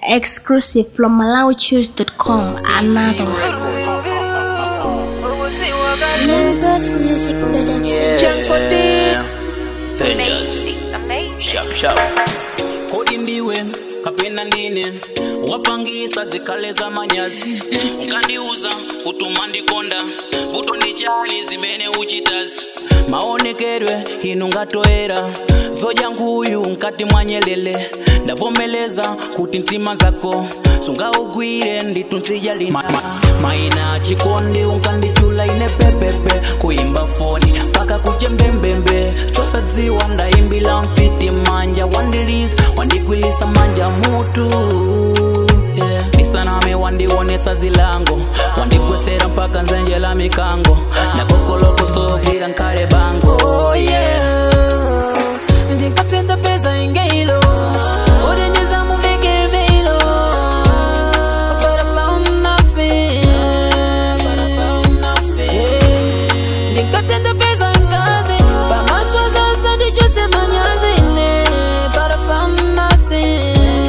Exclusive from MalawiChoose.com. Another one. Best music production. Amazing. Shop. Kodi ndiwe kapena nini wapangisa zikale za manyazi unkandiuza kutuma ndikonda vuto ndichali zimene uchitazi maonekedwe inu ngatoera zoja nkhuyu nkati mwanyelele ndavomeleza kuti ntima zako sungaugwire nditunzija lina maina chikondi unkandichula ine pepepe kuimba foni paka kuchembembembe chosadziwa ndaimbila mfiti manja wandilisa wandigwilisa manja mutu Nisaname wandionesa zilango wandigwesera mpaka nzenje la mikango na kokoloko sogira nkare bango. Oh yeah, ndikatenda pesa ingeilo udeneza muveke velo but I found nothing ndikatenda pesa ngazi pamaswa sasa ndichose manyazine but I found nothing.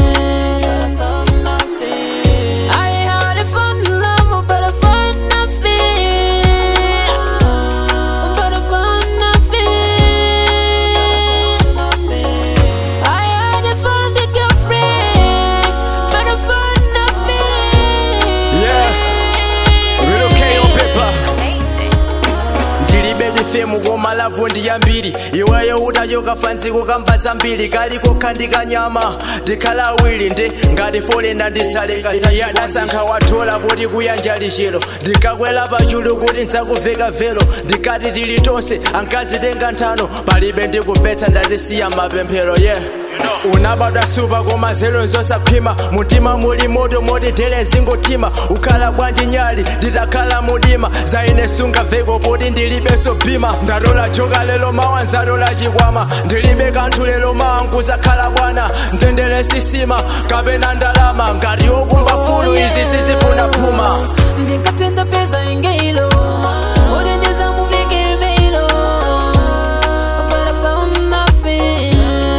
Mugoma lavu ndiyambiri iweyo utayoka fansi kukambatsa mbiri kaliko khandika nyama ndikhala awiri ndi ngati folenda nditsaleka sayada sankha wathola kuti kuyanja lishelo ndikakwela pachulu kuti nsakuveka velo ndikati tili tonse ankazitenga nthano palibe ndikupetsa ndazisiya mapemphero unabadwa supa koma zelo nzosaphima mutima muli moto moti tele zingotima ukhala bwanji nyali nditakhala mudima zaine sunga veko kuti ndilibeso bhima ndatola joka lelo mawa nzatola chikwama ndilibe kanthu lelo mawa nkuzakhala bwana ntendele sisima kapena ndalama ngati okumba fulu izi sizifuna phuma ndikatenda pesa ingeilo udeneza muveke velo but I found nothing.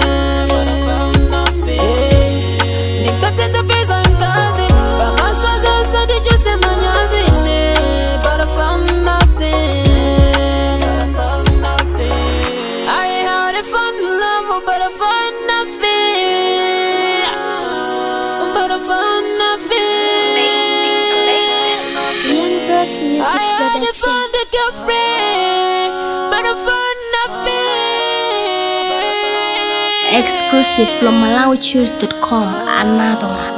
Ndikatenda pesa ngazi pamaswa sasa ndichose manyazine but I found nothing. I had a fun love but I found nothing. But I found nothing. Best music I had a production. fun girlfriend but I found nothing. Exclusive from MalawiChoose.com. Another one.